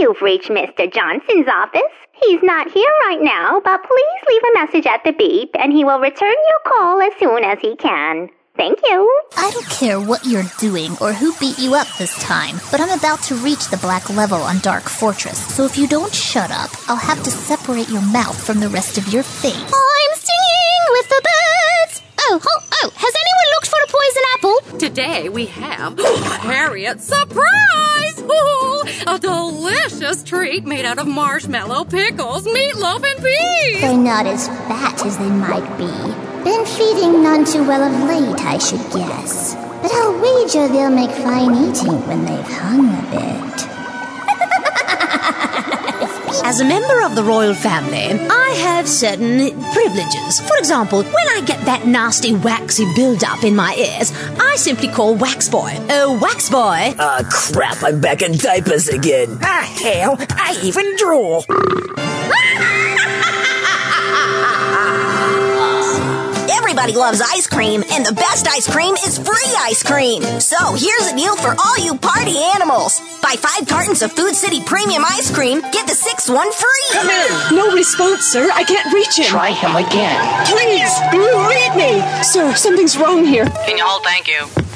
You've reached Mr. Johnson's office. He's not here right now, but please leave a message at the beep, and he will return your call as soon as he can. Thank you. I don't care what you're doing or who beat you up this time, but I'm about to reach the black level on Dark Fortress, so if you don't shut up, I'll have to separate your mouth from the rest of your face. I'm singing with the birds! Oh, has anyone looked for a poison apple? Today we have Harriet's surprise! A delicious treat made out of marshmallow, pickles, meatloaf, and peas! They're not as fat as they might be. Been feeding none too well of late, I should guess. But I'll wager they'll make fine eating when they've hung a bit. As a member of the royal family, I have certain privileges. For example, when I get that nasty waxy build-up in my ears, I simply call Wax Boy. Oh, Wax Boy! Crap, I'm back in diapers again. Hell, I even drool. Everybody loves ice cream, and the best ice cream is free ice cream. So here's a deal for all you party animals. Buy 5 cartons of Food City Premium Ice Cream, get the 6th one free. Come in. No response, sir. I can't reach him. Try him again. Please, read me. Sir, something's wrong here. Can you hold? Thank you.